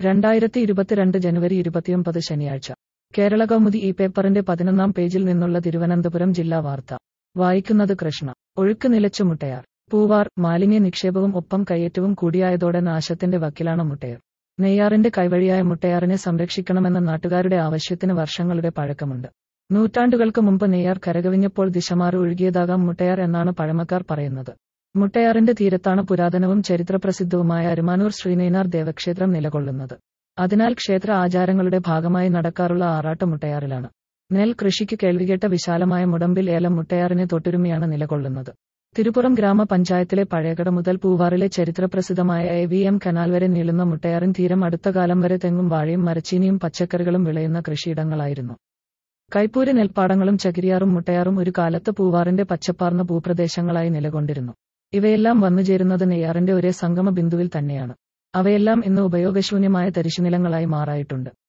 2022 ജനുവരി 29 ശനിയാഴ്ച കേരള കൗമുദി ഈ പേപ്പറിന്റെ 11-ാം പേജിൽ നിന്നുള്ള തിരുവനന്തപുരം ജില്ലാ വാർത്ത വായിക്കുന്നത് കൃഷ്ണ. ഒഴുക്ക് നിലച്ചു മുട്ടയാർ. പൂവാർ. മാലിന്യ നിക്ഷേപവും ഒപ്പം കയ്യേറ്റവും കൂടിയായതോടെ നാശത്തിന്റെ വക്കിലാണ് മുട്ടയാർ. നെയ്യാറിന്റെ കൈവഴിയായ മുട്ടയാറിനെ സംരക്ഷിക്കണമെന്ന നാട്ടുകാരുടെ ആവശ്യത്തിന് വർഷങ്ങളുടെ പഴക്കമുണ്ട്. നൂറ്റാണ്ടുകൾക്ക് മുമ്പ് നെയ്യാർ കരകവിഞ്ഞപ്പോൾ ദിശമാറി ഒഴുകിയതാകാം മുട്ടയാർ എന്നാണ് പഴമക്കാർ പറയുന്നത്. മുട്ടയാറിന്റെ തീരത്താണ് പുരാതനവും ചരിത്രപ്രസിദ്ധവുമായ അരുമാനൂർ ശ്രീനയിനാർ ദേവക്ഷേത്രം നിലകൊള്ളുന്നത്. അതിനാൽ ക്ഷേത്ര ആചാരങ്ങളുടെ ഭാഗമായി നടക്കാറുള്ള ആറാട്ട് മുട്ടയാറിലാണ്. നെൽ കൃഷിക്ക് കേൾവികേട്ട വിശാലമായ മുടമ്പിൽ ഏലം മുട്ടയാറിനെ തൊട്ടുരുമിയാണ് നിലകൊള്ളുന്നത്. തിരുപ്പുറം ഗ്രാമപഞ്ചായത്തിലെ പഴയകട മുതൽ പൂവാറിലെ ചരിത്രപ്രസിദ്ധമായ AVM കനാൽ വരെ നീളുന്ന മുട്ടയാറിൻ തീരം അടുത്ത കാലം വരെ തെങ്ങും വാഴയും മരച്ചീനിയും പച്ചക്കറികളും വിളയുന്ന കൃഷിയിടങ്ങളായിരുന്നു. കൈപ്പൂര് നെൽപ്പാടങ്ങളും ചകിരിയാറും മുട്ടയാറും ഒരു കാലത്ത് പൂവാറിന്റെ പച്ചപ്പാർന്ന ഭൂപ്രദേശങ്ങളായി നിലകൊണ്ടിരുന്നു. ഇവയെല്ലാം വന്നുചേരുന്നത് നെയ്യാറിന്റെ ഒരേ സംഗമ ബിന്ദുവിൽ തന്നെയാണ്. അവയെല്ലാം ഇന്ന് ഉപയോഗശൂന്യമായ തരിശുനിലങ്ങളായി മാറായിട്ടുണ്ട്.